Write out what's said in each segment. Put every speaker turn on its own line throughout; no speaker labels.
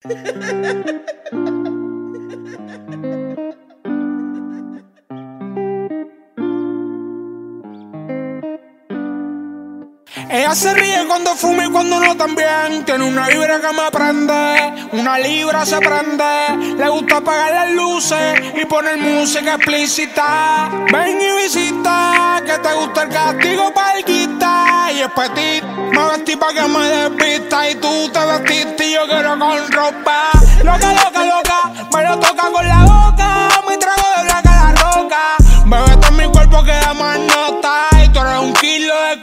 Ella se ríe cuando fuma y cuando no también. Tiene una vibra que me prende, una libra se prende. Le gusta apagar las luces y poner música explícita. Ven y visita, que te gusta el castigo parquita. Y es petit, me vestí pa' que me despista. Y tú te vestiste y yo quiero con ropa. Loca, loca, loca, me lo toca con la boca. Mi trago de blanca la roca. Bebé, en mi cuerpo queda más nota. Y tú eres un kilo de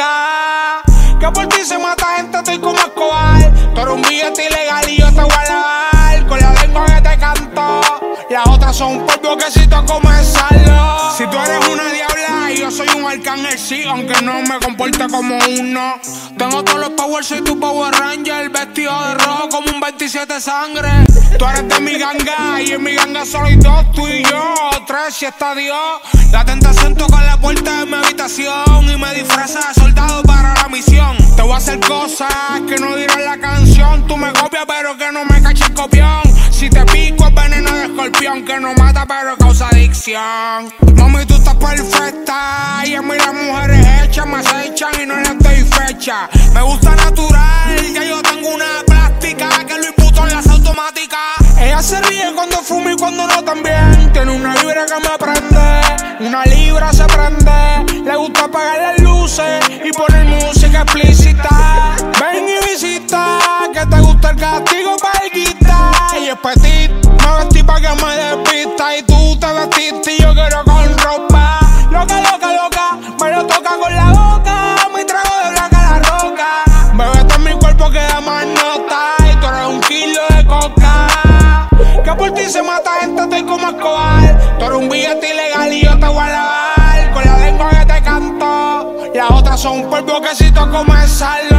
coca. Que por ti se mata gente, estoy como Escobar. Tú eres un billete ilegal y yo te voy a lavar. Con la lengua que te canto. Las otras son un polvo que si toco me salgo. Si tú eres una diabla y yo soy un arcángel, sí, aunque no me comporte como uno. Tengo todos los powers, soy tu Power Ranger. Vestido de rojo como un 27 sangre. Tú eres de mi ganga y en mi ganga solo hay dos, tú y yo. Tres si está Dios. La tentación toca la puerta de mi habitación y me disfraza de soldado para la misión. Te voy a hacer cosas que no dirán la canción. Tú me copias pero que no me caches copión. Si te pico es veneno de escorpión que no mata pero causa adicción. Mami, tú estás perfecta y a mí las mujeres hechas me acechan y no les doy fecha. Me gusta natural, ya yo tengo una plástica que lo imputo en las automáticas. Ella se ríe cuando fuma y cuando no también. Tiene una vibra que me prende, una libra se prende. Le gusta apagar las luces y poner música explícita. Ven y visita, que te gusta el castigo parquita. Y es petit, me vestí pa' que me despista. Y tú te vestiste y yo quiero con ropa. Loca, loca, loca, me lo toca con la boca. Mi trago de blanca la roca. Bebé, en mi cuerpo queda más nota. Y tú eres un kilo de coca. Que por ti se mata gente, estoy como Escobar. Tú eres un billete ilegal y yo te voy a lavar. Con la lengua que te canto. Las otras son un polvo que si toco me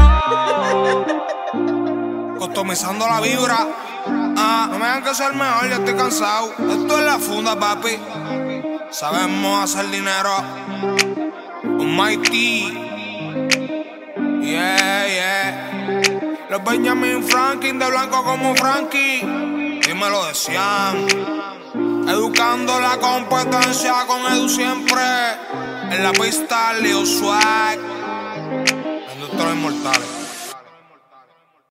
salgo. Customizando la vibra. No me dejan que sea el mejor, ya estoy cansado. Esto es la funda, papi. Sabemos hacer dinero. Un Mighty. Yeah, yeah. Los Benjamin Franklin de blanco como Frankie. Y me lo decían. Educando la competencia con Edu siempre. En la pista, Leo Swag. Los Inmortales.